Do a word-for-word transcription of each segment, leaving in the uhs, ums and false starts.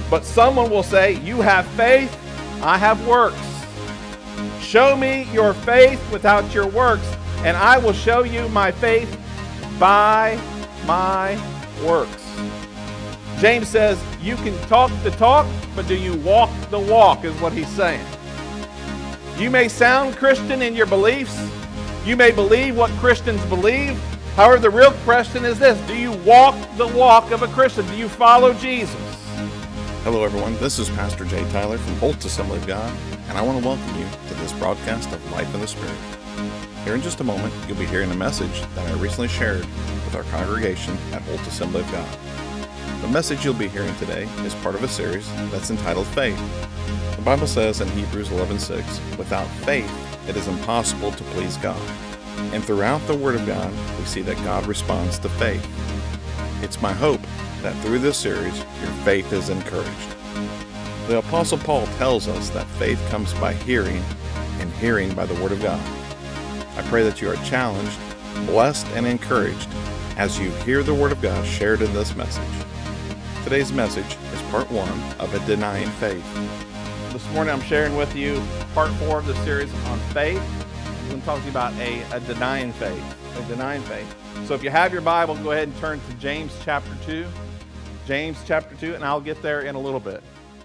But someone will say, you have faith, I have works. Show me your faith without your works, and I will show you my faith by my works. James says, you can talk the talk, but do you walk the walk, is what he's saying. You may sound Christian in your beliefs. You may believe what Christians believe. However, the real question is this: do you walk the walk of a Christian? Do you follow Jesus? Hello everyone, this is Pastor Jay Tyler from Holt Assembly of God, and I want to welcome you to this broadcast of Life in the Spirit. Here in just a moment, you'll be hearing a message that I recently shared with our congregation at Holt Assembly of God. The message you'll be hearing today is part of a series that's entitled Faith. The Bible says in Hebrews eleven six, without faith it is impossible to please God. And throughout the Word of God, we see that God responds to faith. It's my hope that through this series, your faith is encouraged. The Apostle Paul tells us that faith comes by hearing, and hearing by the Word of God. I pray that you are challenged, blessed, and encouraged as you hear the Word of God shared in this message. Today's message is part one of A Denying Faith. This morning I'm sharing with you part four of the series on faith. I'm going to talk to you about a, a denying faith, a denying faith. So if you have your Bible, go ahead and turn to James chapter two. James chapter two, and I'll get there in a little bit.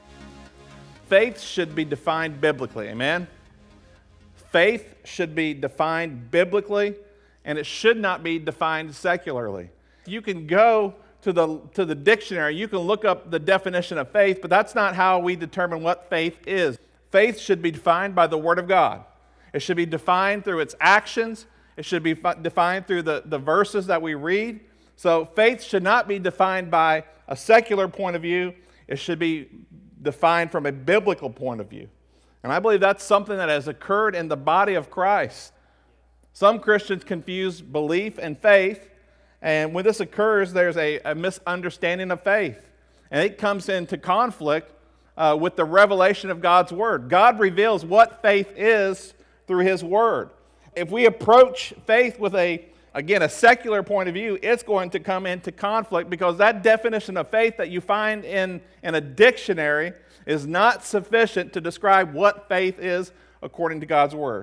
Faith should be defined biblically, amen? Faith should be defined biblically, and it should not be defined secularly. You can go to the, to the dictionary, you can look up the definition of faith, but that's not how we determine what faith is. Faith should be defined by the Word of God. It should be defined through its actions. It should be defined through the, the verses that we read. So faith should not be defined by a secular point of view. It should be defined from a biblical point of view. And I believe that's something that has occurred in the body of Christ. Some Christians confuse belief and faith, and when this occurs, there's a, a misunderstanding of faith. And it comes into conflict uh, with the revelation of God's Word. God reveals what faith is through His Word. If we approach faith with a Again, a secular point of view, it's going to come into conflict because that definition of faith that you find in, in a dictionary is not sufficient to describe what faith is according to God's Word.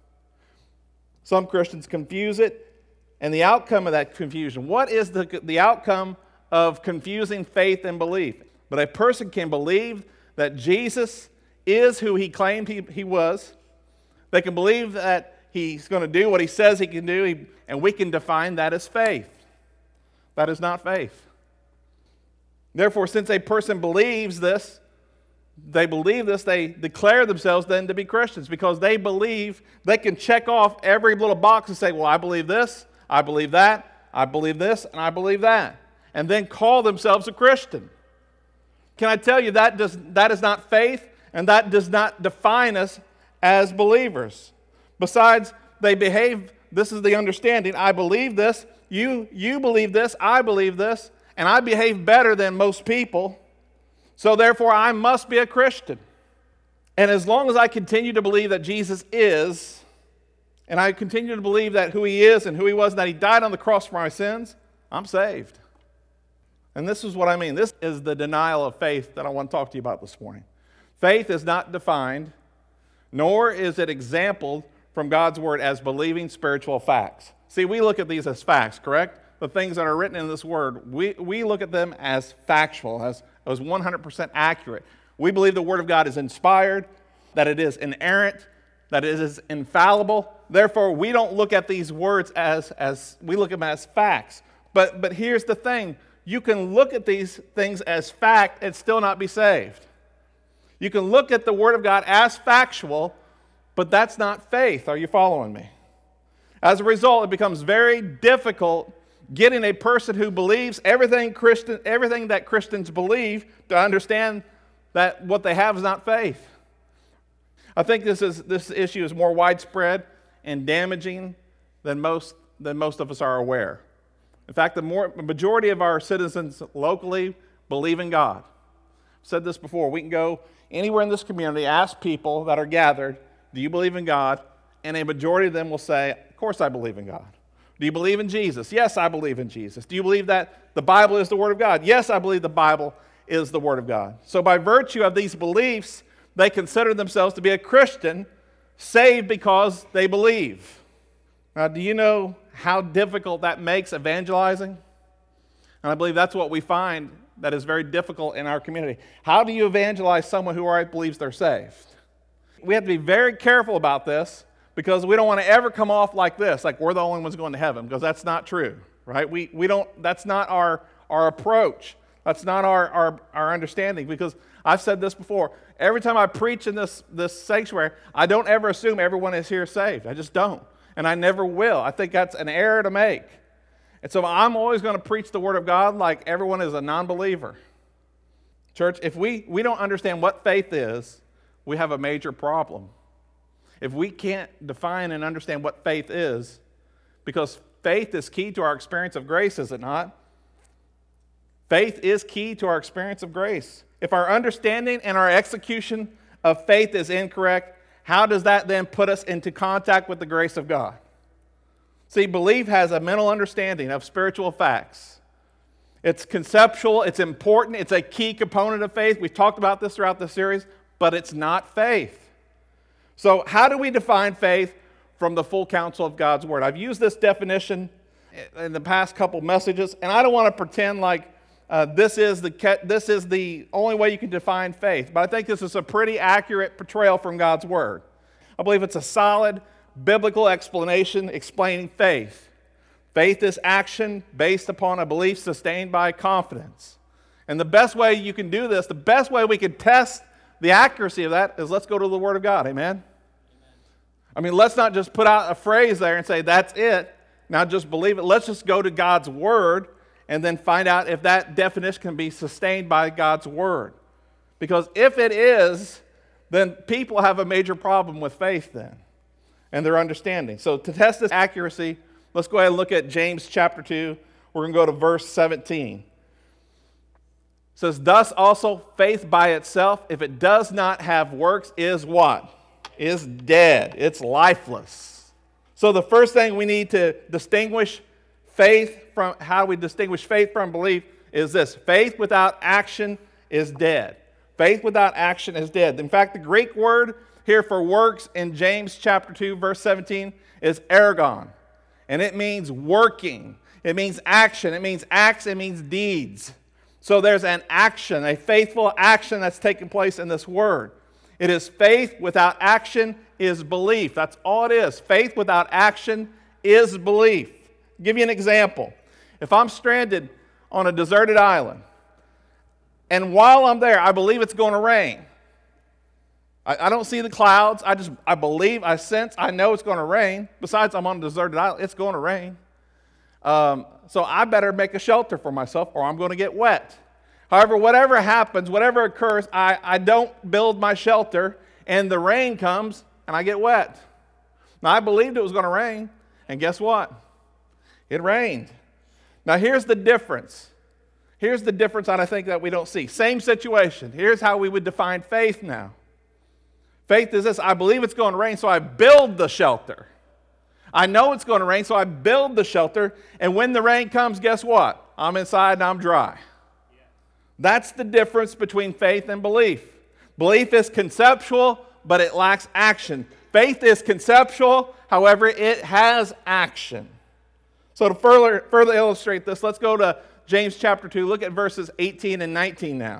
Some Christians confuse it, and the outcome of that confusion. What is the, the outcome of confusing faith and belief? But a person can believe that Jesus is who He claimed He, he was. They can believe that He's going to do what He says He can do, he, and we can define that as faith. That is not faith. Therefore, since a person believes this, they believe this, they declare themselves then to be Christians because they believe they can check off every little box and say, well, I believe this, I believe that, I believe this, and I believe that, and then call themselves a Christian. Can I tell you that does, that is not faith, and that does not define us as believers. Besides, they behave, this is the understanding, I believe this, you, you believe this, I believe this, and I behave better than most people, so therefore I must be a Christian. And as long as I continue to believe that Jesus is, and I continue to believe that who He is and who He was, and that He died on the cross for my sins, I'm saved. And this is what I mean. This is the denial of faith that I want to talk to you about this morning. Faith is not defined, nor is it exampled from God's Word as believing spiritual facts. See, we look at these as facts, correct? The things that are written in this Word, we, we look at them as factual, as, as one hundred percent accurate. We believe the Word of God is inspired, that it is inerrant, that it is infallible. Therefore, we don't look at these words as, as we look at them as facts. But, but here's the thing. You can look at these things as fact and still not be saved. You can look at the Word of God as factual, but that's not faith. Are you following me? As a result, it becomes very difficult getting a person who believes everything Christian, everything that Christians believe to understand that what they have is not faith. I think this is this issue is more widespread and damaging than most than most of us are aware. In fact, the more, majority of our citizens locally believe in God. I've said this before. We can go anywhere in this community, ask people that are gathered, do you believe in God? And a majority of them will say, of course I believe in God. Do you believe in Jesus? Yes, I believe in Jesus. Do you believe that the Bible is the Word of God? Yes, I believe the Bible is the Word of God. So by virtue of these beliefs, they consider themselves to be a Christian, saved because they believe. Now, do you know how difficult that makes evangelizing? And I believe that's what we find that is very difficult in our community. How do you evangelize someone who already believes they're saved? We have to be very careful about this because we don't want to ever come off like this, like we're the only ones going to heaven, because that's not true, right? We we don't. That's not our our approach. That's not our our, our understanding. Because I've said this before. Every time I preach in this this sanctuary, I don't ever assume everyone is here saved. I just don't, and I never will. I think that's an error to make. And so I'm always going to preach the Word of God like everyone is a non-believer. Church, if we we don't understand what faith is, we have a major problem. If we can't define and understand what faith is, because faith is key to our experience of grace, is it not? Faith is key to our experience of grace. If our understanding and our execution of faith is incorrect, how does that then put us into contact with the grace of God? See, belief has a mental understanding of spiritual facts. It's conceptual, it's important, it's a key component of faith. We've talked about this throughout the series, but it's not faith. So how do we define faith from the full counsel of God's Word? I've used this definition in the past couple messages, and I don't want to pretend like uh, this is the this is the only way you can define faith, but I think this is a pretty accurate portrayal from God's Word. I believe it's a solid biblical explanation explaining faith. Faith is action based upon a belief sustained by confidence. And the best way you can do this, the best way we can test the accuracy of that is let's go to the Word of God, amen? Amen? I mean, let's not just put out a phrase there and say, that's it, now just believe it. Let's just go to God's Word and then find out if that definition can be sustained by God's Word. Because if it is, then people have a major problem with faith then and their understanding. So to test this accuracy, let's go ahead and look at James chapter two. We're going to go to verse seventeen. It says, thus also faith by itself, if it does not have works, is what? Is dead. It's lifeless. So the first thing we need to distinguish faith from, how we distinguish faith from belief is this. Faith without action is dead. Faith without action is dead. In fact, the Greek word here for works in James chapter two, verse seventeen is ergon. And it means working. It means action. It means acts. It means deeds. So there's an action, a faithful action that's taking place in this word. It is faith without action is belief. That's all it is. Faith without action is belief. I'll give you an example. If I'm stranded on a deserted island, and while I'm there, I believe it's going to rain. I, I don't see the clouds. I just, I believe, I sense, I know it's going to rain. Besides, I'm on a deserted island. It's going to rain. Um, so I better make a shelter for myself or I'm going to get wet. However, whatever happens, whatever occurs, I, I don't build my shelter and the rain comes and I get wet. Now, I believed it was going to rain, and guess what? It rained. Now, here's the difference. Here's the difference that I think that we don't see. Same situation. Here's how we would define faith now. Faith is this. I believe it's going to rain, so I build the shelter. I know it's going to rain, so I build the shelter, and when the rain comes, guess what? I'm inside and I'm dry. Yeah. That's the difference between faith and belief. Belief is conceptual, but it lacks action. Faith is conceptual, however, it has action. So to further, further illustrate this, let's go to James chapter two. Look at verses eighteen and nineteen now.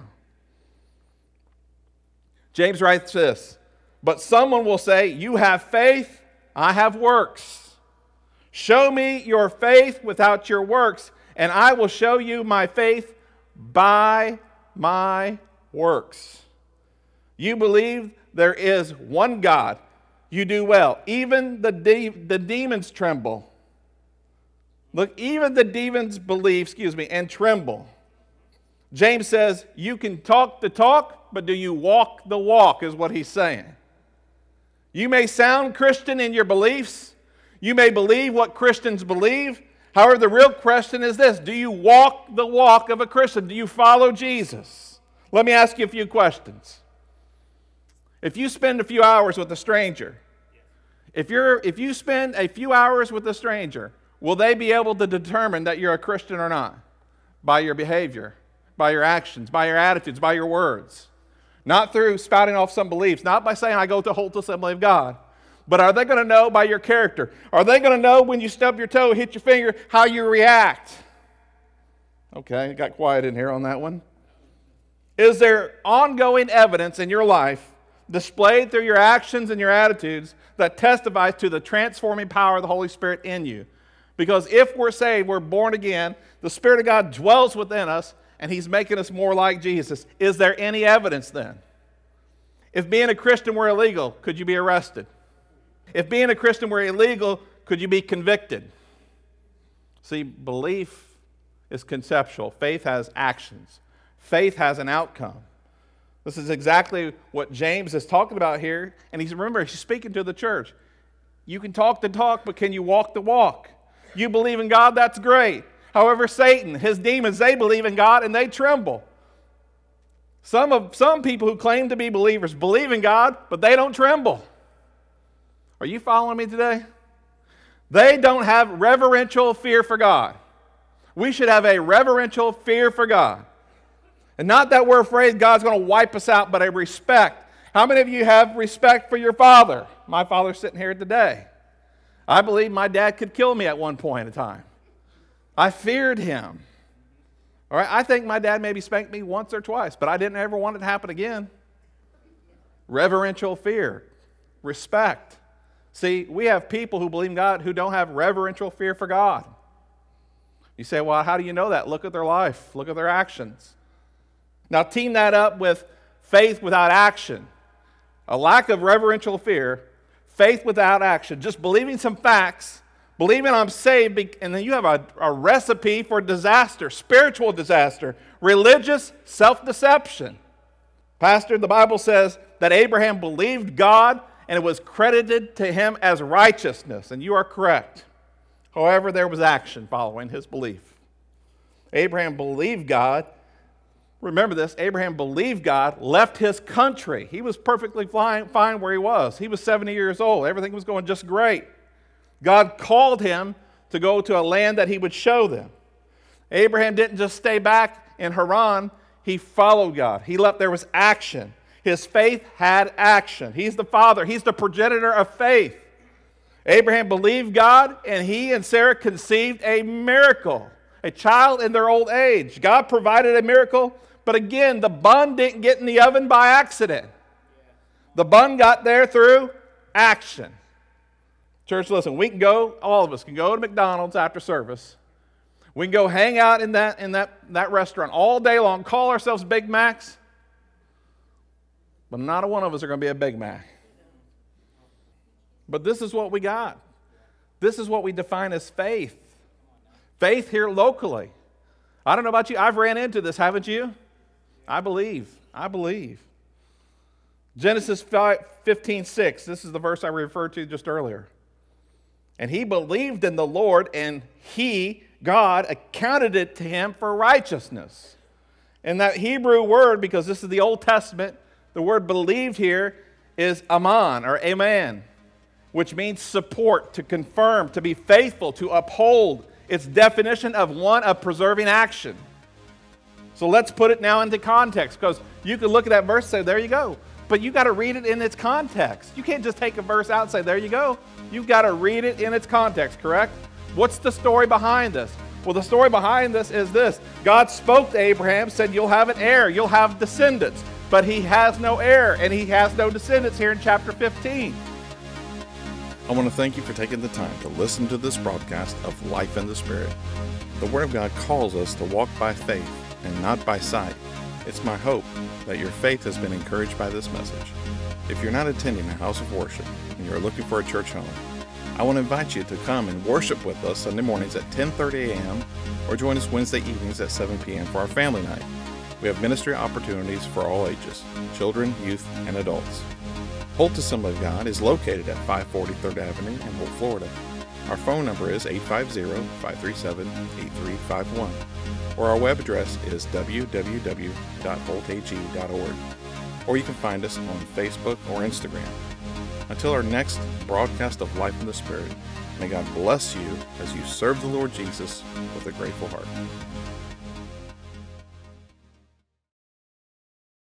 James writes this, but someone will say, you have faith, I have works. Show me your faith without your works, and I will show you my faith by my works. You believe there is one God. You do well. Even the, de- the demons tremble. Look, even the demons believe, excuse me, and tremble. James says, you can talk the talk, but do you walk the walk, is what he's saying. You may sound Christian in your beliefs. You may believe what Christians believe. However, the real question is this. Do you walk the walk of a Christian? Do you follow Jesus? Let me ask you a few questions. If you spend a few hours with a stranger, if you're if you spend a few hours with a stranger, will they be able to determine that you're a Christian or not? By your behavior, by your actions, by your attitudes, by your words. Not through spouting off some beliefs, not by saying, I go to Holt Assembly of God. But are they going to know by your character? Are they going to know when you stub your toe, hit your finger, how you react? Okay, it got quiet in here on that one. Is there ongoing evidence in your life displayed through your actions and your attitudes that testifies to the transforming power of the Holy Spirit in you? Because if we're saved, we're born again, the Spirit of God dwells within us, and He's making us more like Jesus. Is there any evidence then? If being a Christian were illegal, could you be arrested? If being a Christian were illegal, could you be convicted? See, belief is conceptual. Faith has actions. Faith has an outcome. This is exactly what James is talking about here. And he's, remember, he's speaking to the church. You can talk the talk, but can you walk the walk? You believe in God, that's great. However, Satan, his demons, they believe in God and they tremble. Some of some people who claim to be believers believe in God, but they don't tremble. Are you following me today? They don't have reverential fear for God. We should have a reverential fear for God. And not that we're afraid God's going to wipe us out, but a respect. How many of you have respect for your father? My father's sitting here today. I believe my dad could kill me at one point in time. I feared him. All right, I think my dad maybe spanked me once or twice, but I didn't ever want it to happen again. Reverential fear, respect. See, we have people who believe in God who don't have reverential fear for God. You say, well, how do you know that? Look at their life. Look at their actions. Now, team that up with faith without action. A lack of reverential fear, faith without action, just believing some facts, believing I'm saved, and then you have a, a recipe for disaster, spiritual disaster, religious self-deception. Pastor, the Bible says that Abraham believed God and it was credited to him as righteousness, and you are correct. However, there was action following his belief. Abraham believed God. Remember this, Abraham believed God, left his country. He was perfectly fine, fine where he was. He was seventy years old. Everything was going just great. God called him to go to a land that he would show them. Abraham didn't just stay back in Haran. He followed God. He left. There was action. His faith had action. He's the father. He's the progenitor of faith. Abraham believed God, and he and Sarah conceived a miracle, a child in their old age. God provided a miracle, but again, the bun didn't get in the oven by accident. The bun got there through action. Church, listen, we can go, all of us can go to McDonald's after service. We can go hang out in that, in that, that restaurant all day long, call ourselves Big Macs, but not a one of us are going to be a Big Mac. But this is what we got. This is what we define as faith. Faith here locally. I don't know about you. I've ran into this, haven't you? I believe. I believe. Genesis fifteen six. This is the verse I referred to just earlier. And he believed in the Lord, and he, God, accounted it to him for righteousness. And that Hebrew word, because this is the Old Testament, the word believed here is aman or amen, which means support, to confirm, to be faithful, to uphold. Its definition of one of preserving action. So let's put it now into context, because you can look at that verse and say, there you go. But you got to read it in its context. You can't just take a verse out and say, there you go. You've got to read it in its context, correct? What's the story behind this? Well, the story behind this is this. God spoke to Abraham, said, you'll have an heir, you'll have descendants. But he has no heir, and he has no descendants here in chapter fifteen. I want to thank you for taking the time to listen to this broadcast of Life in the Spirit. The Word of God calls us to walk by faith and not by sight. It's my hope that your faith has been encouraged by this message. If you're not attending a house of worship and you're looking for a church home, I want to invite you to come and worship with us Sunday mornings at ten thirty a.m. or join us Wednesday evenings at seven p.m. for our family night. We have ministry opportunities for all ages, children, youth, and adults. Holt Assembly of God is located at five forty third Avenue in Holt, Florida. Our phone number is eight five zero, five three seven, eight three five one, or our web address is w w w dot holt a g dot org, or you can find us on Facebook or Instagram. Until our next broadcast of Life in the Spirit, may God bless you as you serve the Lord Jesus with a grateful heart.